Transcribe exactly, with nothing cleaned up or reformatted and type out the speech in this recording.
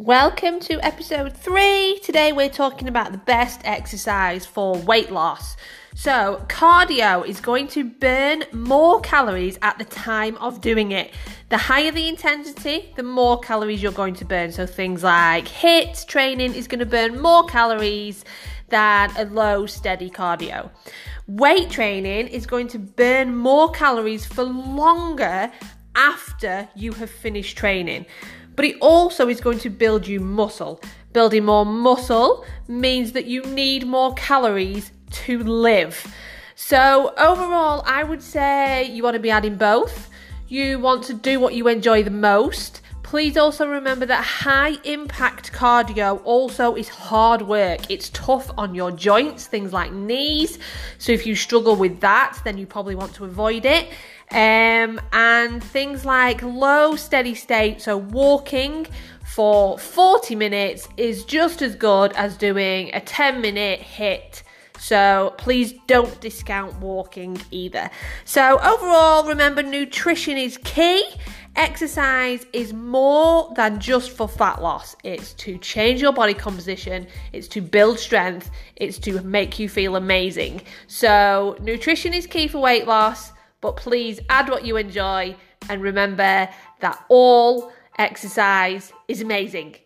Welcome to episode three. Today we're talking about the best exercise for weight loss. So cardio is going to burn more calories at the time of doing it. The higher the intensity, the more calories you're going to burn. So things like HIIT training is going to burn more calories than a low steady cardio. Weight training is going to burn more calories for longer after you have finished training. But it also is going to build you muscle. Building more muscle means that you need more calories to live. So overall, I would say you want to be adding both. You want to do what you enjoy the most. Please also remember that high impact cardio also is hard work. It's tough on your joints, things like knees. So if you struggle with that, then you probably want to avoid it. Um, and things like low steady state, so walking for forty minutes is just as good as doing a ten minute HIIT. So please don't discount walking either. So overall, remember, nutrition is key. Exercise is more than just for fat loss. It's to change your body composition. It's to build strength. It's to make you feel amazing. So nutrition is key for weight loss, but please add what you enjoy. And remember that all exercise is amazing.